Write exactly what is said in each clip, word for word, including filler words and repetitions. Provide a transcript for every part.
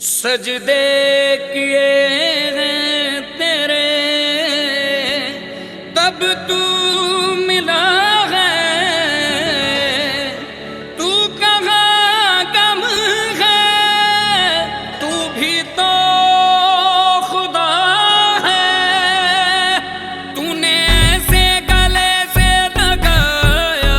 सजदे किए हैं तेरे तब तू मिला है, तू कहाँ गम है, तू भी तो खुदा है। तूने ऐसे गले से लगाया,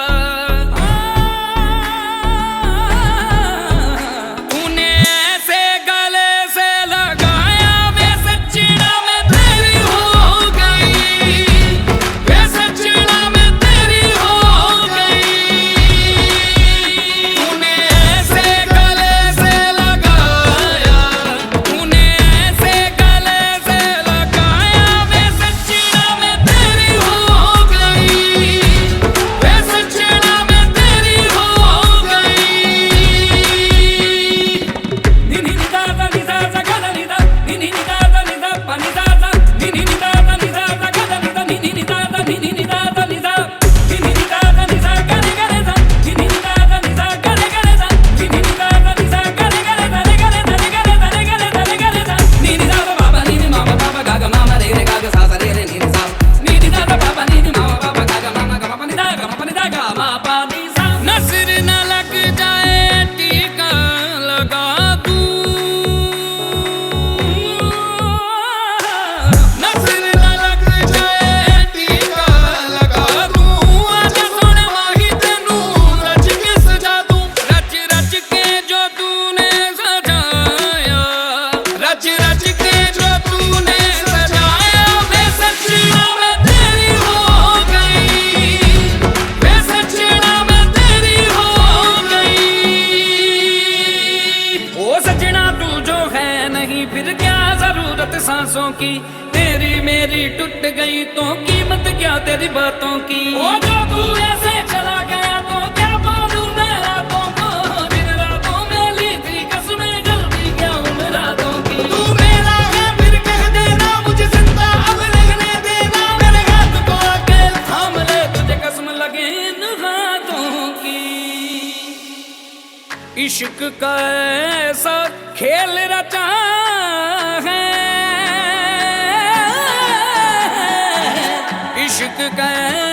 तूने ऐसे गले से लगाया, वे सच्चिड़ा में तेरी हो गई, वे सच्चिड़ा में तेरी हो गई। तूने ऐसे गले से लगाया, तूने ऐसे गले से लगाया, वे सच्चिड़ा में तेरी हो गई, वे सच्चिड़ा में तेरी हो गई। नी नी नी दा दा नी दा दा गा दा नी दा, नी नी नी दा दा नी दा पा नी दा दा, नी नी नी दा दा नी दा दा गा दा नी दा, नी नी नी दा दा नी नी नी दा दा नी दा, नी नी नी दा दा नी दा गा रे गा रे दा, नी नी नी दा दा नी दा गा रे गा रे दा, नी नी नी दा दा नी दा गा रे गा रे दा रे गा रे दा रे गा रे दा रे गा रे दा रे गा रे दा, नी नी दा दा बाबा नी नी मामा बाबा गा गा मामा रे रे गा गा सा सा रे रे नी नी सा, नी नी दा दा बाबा नी नी मामा बाबा गा गा मामा गा मा पा नी दा गा मा पा नी दा गा मा पा नी सा। नजर न लग जाए टीका लगा दूं, नजर न लग जाए टीका लगा दूं, आजा सोने माही तेनू रच के सजा दूं, रच रच के जो तूने सजाया, रच रच के जो तूने सजाया, वे सच्चिड़ा में तेरी हो गई, वे सच्चिड़ा में तेरी हो गई। ओ सजना तू जो है नहीं फिर क्या जरूरत सांसों की, तेरी मेरी टूट गई तो कीमत क्या तेरी बातों की। ओ जो तू ऐसे चला गया तो क्या बोलूं मैं रातों को, जिन रातों में ली थी कसमें जल्दी क्या उन रातों की। तू मेरा है फिर कह देना मुझे जिंदा अब रहने देना, मेरे हाथ को आके थाम ले तुझे कसम लगे इन हाथों की। इश्क का ऐसा खेल रचा है, इश्क का